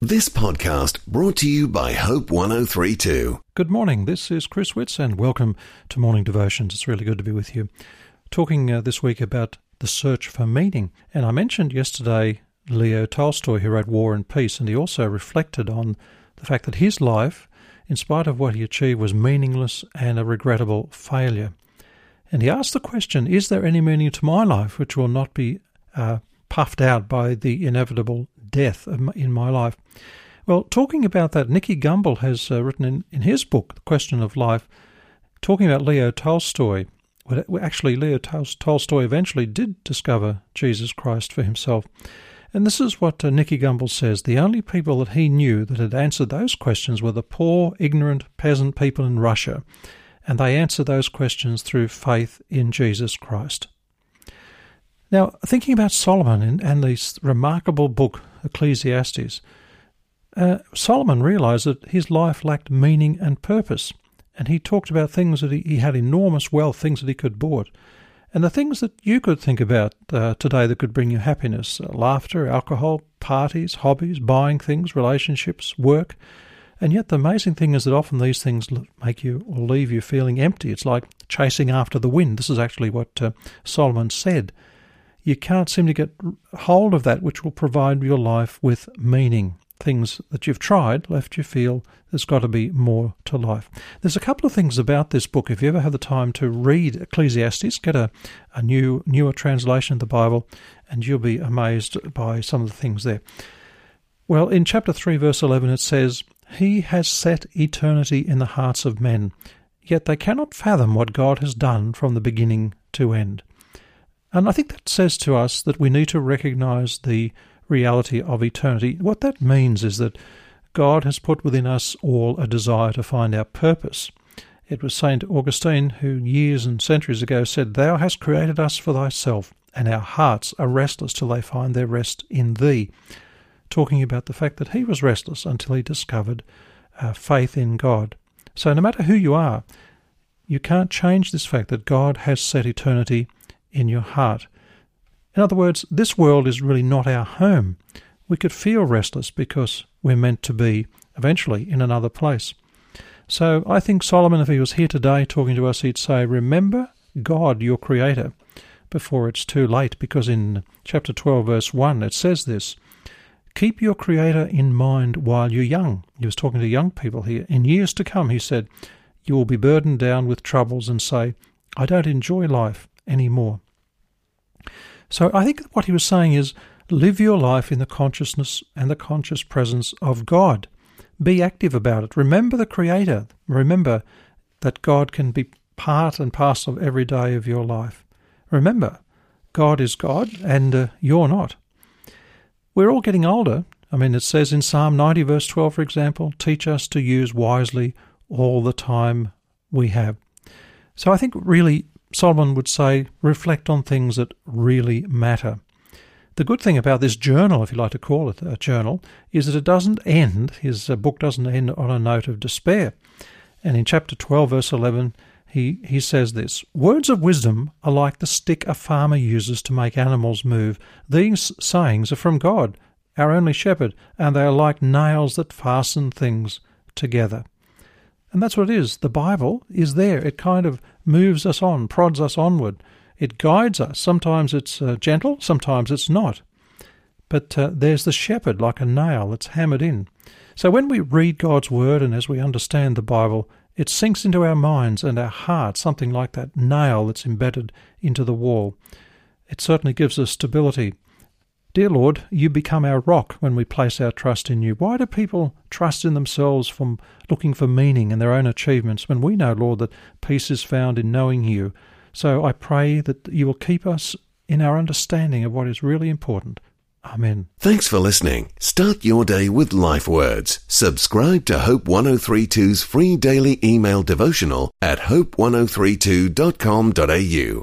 This podcast brought to you by Hope 1032. Good morning, this is Chris Witz and welcome to Morning Devotions. It's really good to be with you. Talking this week about the search for meaning. And I mentioned yesterday Leo Tolstoy, who wrote War and Peace, and he also reflected on the fact that his life, in spite of what he achieved, was meaningless and a regrettable failure. And he asked the question, is there any meaning to my life which will not be puffed out by the inevitable death in my life? Well, talking about that, Nicky Gumbel has written in his book, The Question of Life, talking about Leo Tolstoy. Well, actually, Leo Tolstoy eventually did discover Jesus Christ for himself. And this is what Nicky Gumbel says. The only people that he knew that had answered those questions were the poor, ignorant peasant people in Russia. And they answered those questions through faith in Jesus Christ. Now, thinking about Solomon and this remarkable book, Ecclesiastes, Solomon realized that his life lacked meaning and purpose. And he talked about things that he had enormous wealth, things that he could bought. And the things that you could think about today that could bring you happiness, laughter, alcohol, parties, hobbies, buying things, relationships, work. And yet the amazing thing is that often these things make you or leave you feeling empty. It's like chasing after the wind. This is actually what Solomon said. You can't seem to get hold of that which will provide your life with meaning. Things that you've tried left you feel there's got to be more to life. There's a couple of things about this book. If you ever have the time to read Ecclesiastes, get a newer translation of the Bible, and you'll be amazed by some of the things there. Well, in chapter 3, verse 11, it says, "He has set eternity in the hearts of men, yet they cannot fathom what God has done from the beginning to end." And I think that says to us that we need to recognize the reality of eternity. What that means is that God has put within us all a desire to find our purpose. It was St. Augustine who years and centuries ago said, "Thou hast created us for thyself, and our hearts are restless till they find their rest in thee," talking about the fact that he was restless until he discovered faith in God. So no matter who you are, you can't change this fact that God has set eternity in your heart. In other words, this world is really not our home. We could feel restless because we're meant to be eventually in another place. So I think Solomon, if he was here today talking to us, he'd say, remember God, your Creator, before it's too late, because in chapter 12, verse 1, it says this, "Keep your Creator in mind while you're young." He was talking to young people here. "In years to come," he said, "you will be burdened down with troubles and say, I don't enjoy life anymore." So I think what he was saying is, live your life in the consciousness and the conscious presence of God. Be active about it. Remember the Creator. Remember that God can be part and parcel of every day of your life. Remember, God is God and you're not. We're all getting older. I mean, it says in Psalm 90 verse 12, for example, teach us to use wisely all the time we have. So I think really Solomon would say, reflect on things that really matter. The good thing about this journal, if you like to call it a journal, is that it doesn't end, his book doesn't end on a note of despair. And in chapter 12, verse 11, he says this, "Words of wisdom are like the stick a farmer uses to make animals move. These sayings are from God, our only shepherd, and they are like nails that fasten things together." And that's what it is. The Bible is there. It kind of moves us on, prods us onward. It guides us. Sometimes it's gentle, sometimes it's not. But there's the shepherd, like a nail that's hammered in. So when we read God's Word and as we understand the Bible, it sinks into our minds and our hearts, something like that nail that's embedded into the wall. It certainly gives us stability. Dear Lord, you become our rock when we place our trust in you. Why do people trust in themselves from looking for meaning in their own achievements when we know, Lord, that peace is found in knowing you? So I pray that you will keep us in our understanding of what is really important. Amen. Thanks for listening. Start your day with Life Words. Subscribe to Hope 1032's free daily email devotional at hope1032.com.au.